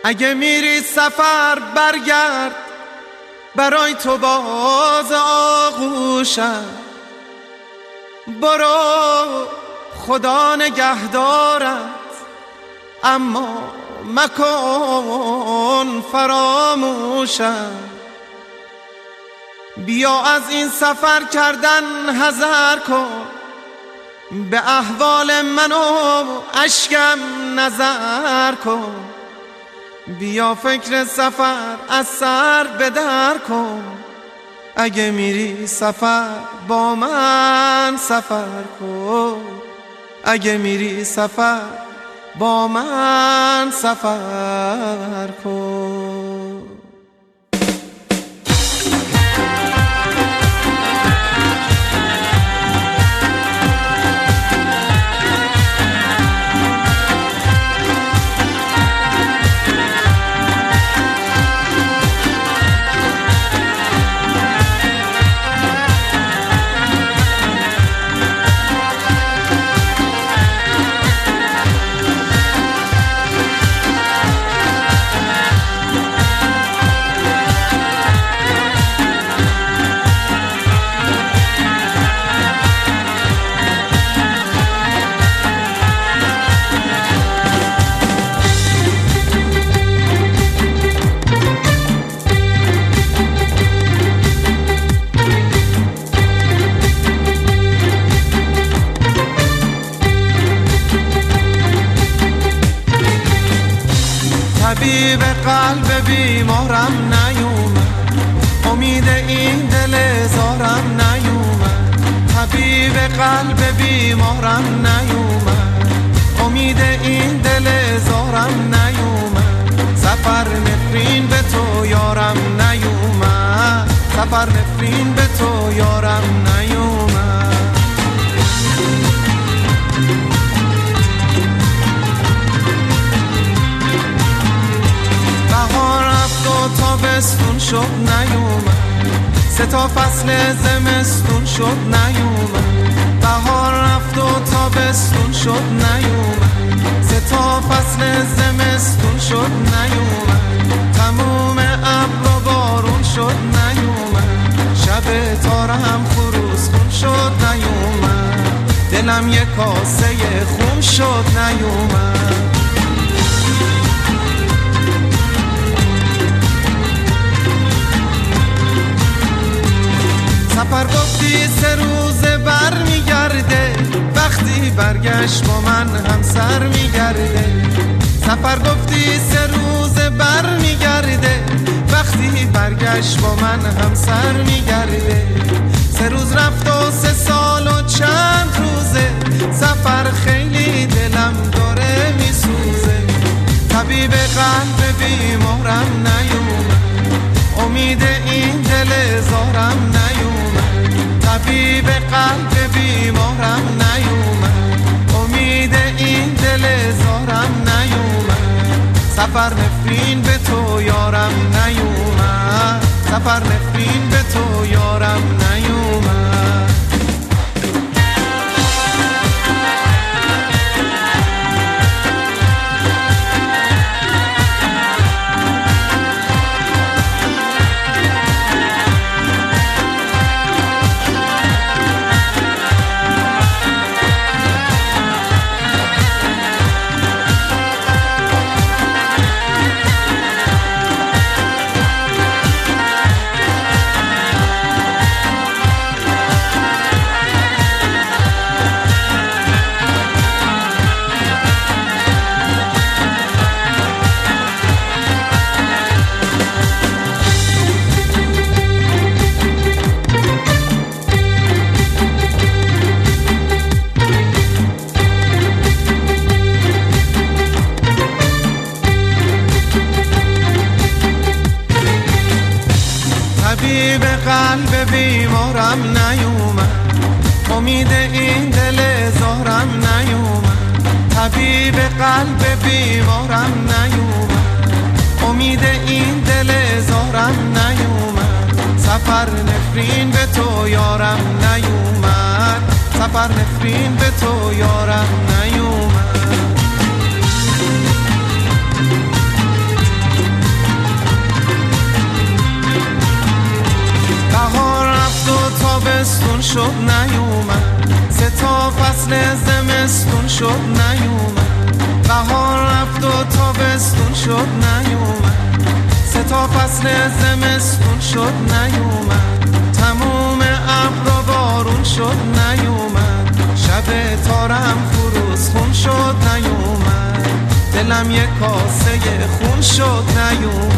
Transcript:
اگه میری سفر برگرد، برای تو باز آغوشم. برو خدا نگهدارت، اما مکن فراموشم. بیا از این سفر کردن حذر کن، به احوال من و اشکم نظر کن. بیا فکر سفر از سر بدر کن، اگه میری سفر با من سفر کن. اگه میری سفر با من سفر کن. طبیب قلب بیمارم نیومد، امید این دل زارم نیومد. طبیب قلب بیمارم نیومد، امید این دل زارم نیومد. سفر نفرین به تو یارم نیومد، سفر نفرین به تو یارم نیومد. بهار رفت و تابستون شد نیومد، سه تا فصل زمستون شد نیومد. بهار رفت و تابستون شد نیومد، سه تا فصل زمستون شد نیومد. تموم ابر و بارون شد نیومد، شب تارم خروس خون شد نیومد. دلم یک کاسه خون شد نیومد. سفر گفتی 3 روز بر میگرده، وقتی برگشت با من همسر میگرده. سفر گفتی 3 روز بر میگرده، وقتی برگشت با من همسر میگرده. 3 روز رفت و 3 سال و چند روزه، سفر خیلی دلم داره میسوزه. طبیب قلب بیمارم نیومد، امید این دل زارم نیومد. طبیب قلب بیمارم نیومد، امید این دل زارم نیومد. سفر نفرین به تو یارم نیومد، سفر نفرین به تو یارم نیومد. طبیب قلب بیمارم نیومد، امید این دل زارم نیومد. طبیب قلب بیمارم نیومد، امید این دل زارم نیومد. سفر نفرین به تو یارم نیومد، سفر نفرین به تو یارم نیومد. تابستون شد نیومد، 3 تا فصل زمستون شد نیومد، بهار رفت و تابستون شد نیومد، 3 تا فصل زمستون شد نیومد، تموم ابر و بارون شد نیومد، شب تارم فروز خون شد نیومد، دلم یک کاسه خون شد نیومد.